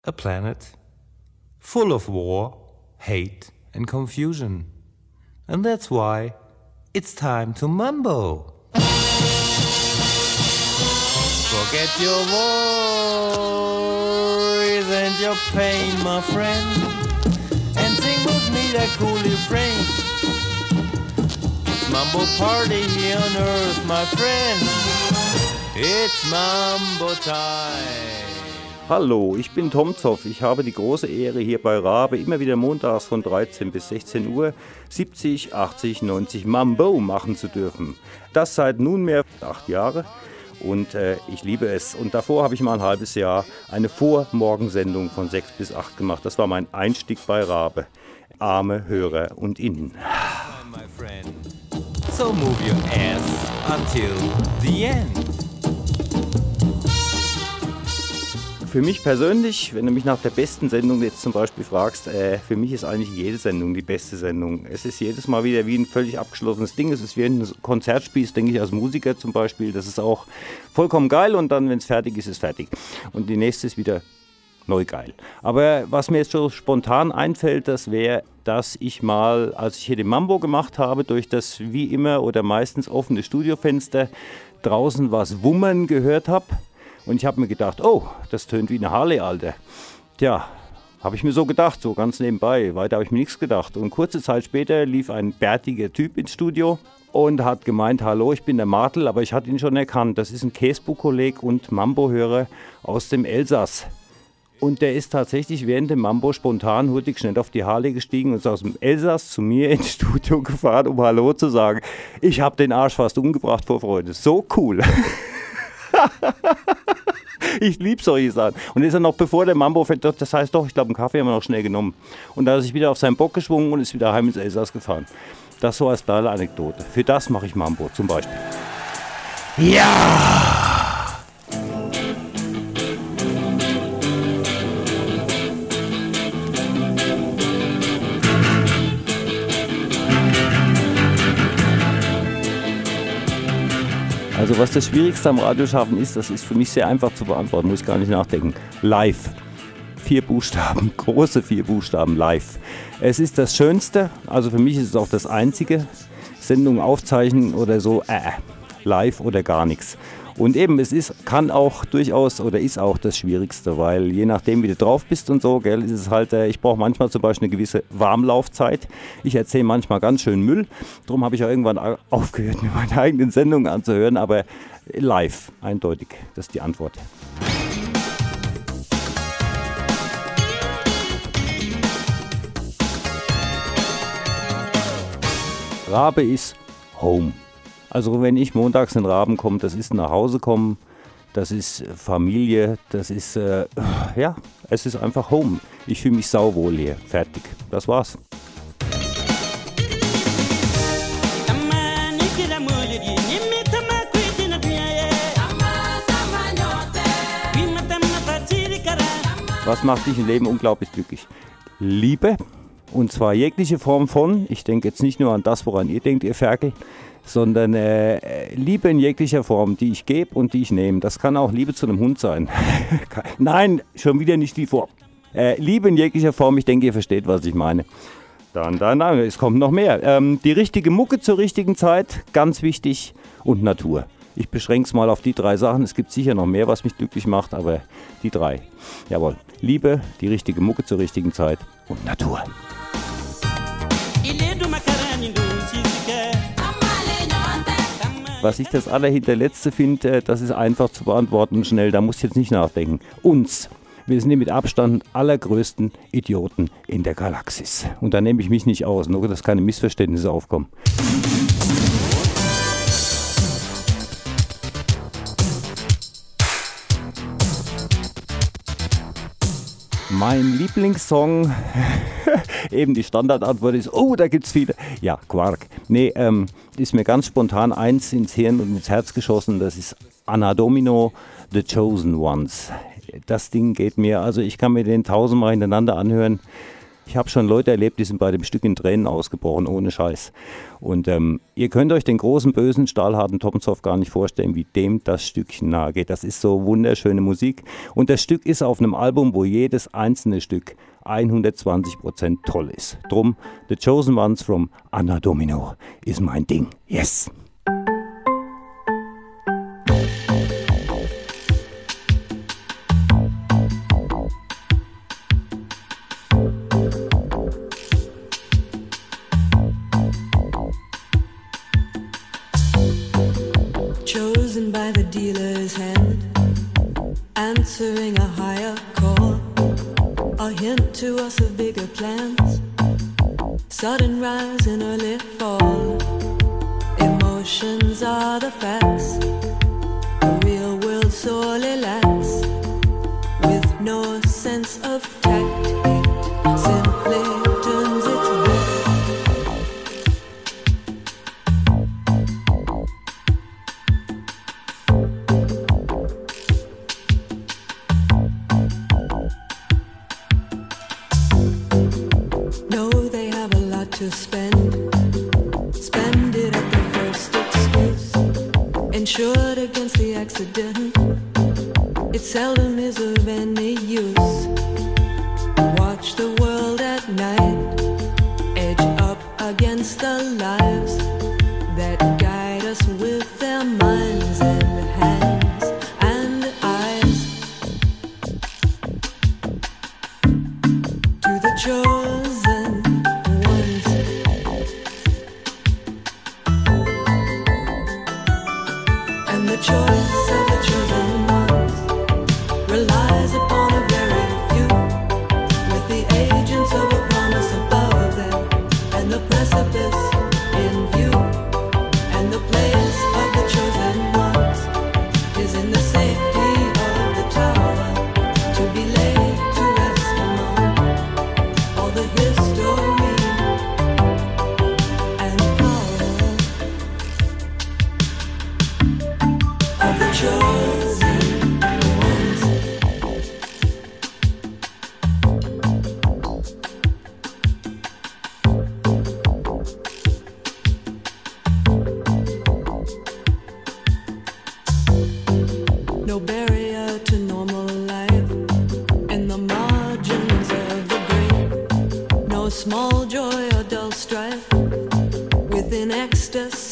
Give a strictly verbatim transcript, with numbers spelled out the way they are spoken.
A planet full of war, hate and confusion. And that's why it's time to mambo. Forget your worries and your pain, my friend, and sing with me that cool refrain. It's mambo party here on earth, my friend. It's mambo time. Hallo, ich bin Tom Zoff. Ich habe die große Ehre, hier bei Rabe immer wieder montags von dreizehn bis sechzehn Uhr siebzig, achtzig, neunzig Mambo machen zu dürfen. Das seit nunmehr acht Jahre und äh, ich liebe es. Und davor habe ich mal ein halbes Jahr eine Vormorgensendung von sechs bis acht gemacht. Das war mein Einstieg bei Rabe. Arme Hörer und Innen. So move your ass until the end. Für mich persönlich, wenn du mich nach der besten Sendung jetzt zum Beispiel fragst, äh, für mich ist eigentlich jede Sendung die beste Sendung. Es ist jedes Mal wieder wie ein völlig abgeschlossenes Ding. Es ist wie ein Konzertspiel, denke ich, als Musiker zum Beispiel. Das ist auch vollkommen geil und dann, wenn es fertig ist, ist es fertig. Und die nächste ist wieder neu geil. Aber was mir jetzt so spontan einfällt, das wäre, dass ich mal, als ich hier den Mambo gemacht habe, durch das wie immer oder meistens offene Studiofenster draußen was wummern gehört habe. Und ich habe mir gedacht, oh, das tönt wie eine Harley, Alter. Tja, habe ich mir so gedacht, so ganz nebenbei. Weiter habe ich mir nichts gedacht. Und kurze Zeit später lief ein bärtiger Typ ins Studio und hat gemeint, hallo, ich bin der Martel, aber ich hatte ihn schon erkannt. Das ist ein Käsbu-Kolleg und Mambo-Hörer aus dem Elsass. Und der ist tatsächlich während dem Mambo spontan hurtig schnell auf die Harley gestiegen und ist aus dem Elsass zu mir ins Studio gefahren, um Hallo zu sagen. Ich habe den Arsch fast umgebracht vor Freude. So cool. Ich liebe solche Sachen. Und ist er noch bevor der Mambo fällt, das heißt doch, ich glaube, einen Kaffee haben wir noch schnell genommen. Und da ist er sich wieder auf seinen Bock geschwungen und ist wieder heim ins Elsass gefahren. Das so als kleine Anekdote. Für das mache ich Mambo zum Beispiel. Ja! Also was das Schwierigste am Radioschaffen ist, das ist für mich sehr einfach zu beantworten, muss ich gar nicht nachdenken. Live. Vier Buchstaben, große vier Buchstaben, live. Es ist das Schönste, also für mich ist es auch das Einzige, Sendung aufzeichnen oder so, äh, live oder gar nichts. Und eben, es ist, kann auch durchaus oder ist auch das Schwierigste, weil je nachdem, wie du drauf bist und so, gell, ist es halt, äh, ich brauche manchmal zum Beispiel eine gewisse Warmlaufzeit. Ich erzähle manchmal ganz schön Müll, darum habe ich auch irgendwann aufgehört, mir meine eigenen Sendungen anzuhören, aber live, eindeutig, das ist die Antwort. Rabe ist Home. Also wenn ich montags in Raben komme, das ist nach Hause kommen, das ist Familie, das ist, äh, ja, es ist einfach Home. Ich fühle mich sauwohl hier, fertig, das war's. Was macht dich im Leben unglaublich glücklich? Liebe, und zwar jegliche Form von, ich denke jetzt nicht nur an das, woran ihr denkt, ihr Ferkel, sondern äh, Liebe in jeglicher Form, die ich gebe und die ich nehme. Das kann auch Liebe zu einem Hund sein. Nein, schon wieder nicht die Form. Äh, Liebe in jeglicher Form, ich denke, ihr versteht, was ich meine. Dann, dann, dann, es kommt noch mehr. Ähm, die richtige Mucke zur richtigen Zeit, ganz wichtig, und Natur. Ich beschränke es mal auf die drei Sachen. Es gibt sicher noch mehr, was mich glücklich macht, aber die drei. Jawohl, Liebe, die richtige Mucke zur richtigen Zeit und Natur. Was ich das allerhinterletzte finde, das ist einfach zu beantworten und schnell, da muss ich jetzt nicht nachdenken. Uns. Wir sind die mit Abstand allergrößten Idioten in der Galaxis. Und da nehme ich mich nicht aus, nur dass keine Missverständnisse aufkommen. Mein Lieblingssong, eben die Standardantwort ist, oh, da gibt's viele. Ja, Quark. Nee, ähm, ist mir ganz spontan eins ins Hirn und ins Herz geschossen, das ist Anna Domino, The Chosen Ones. Das Ding geht mir, also ich kann mir den tausendmal hintereinander anhören. Ich habe schon Leute erlebt, die sind bei dem Stück in Tränen ausgebrochen, ohne Scheiß. Und ähm, ihr könnt euch den großen, bösen, stahlharten Toppenzopf gar nicht vorstellen, wie dem das Stückchen nahe geht. Das ist so wunderschöne Musik. Und das Stück ist auf einem Album, wo jedes einzelne Stück hundertzwanzig Prozent toll ist. Drum, The Chosen Ones from Anno Domino ist mein Ding. Yes! Chosen by the dealer's hand, answering a higher call, a hint to us of bigger plans, sudden rise and early fall. Emotions are the facts, the real world sorely lacks, with no sense of tact, it simply turns its back. To spend, spend it at the first excuse, insured against the accident, it seldom is of any use. Watch the world at night, edge up against the lives that guide us with their minds and hands and eyes. To the chosen the choice of the chosen ones relies upon a very few, with the agents of a promise above them, and the precipice in view. And the place of the chosen ones is in the safety of the tower, to be laid to rest among all the history and power of the chosen ones. No barrier to normal life in the margins of the great. No small joy or dull strife within ecstasy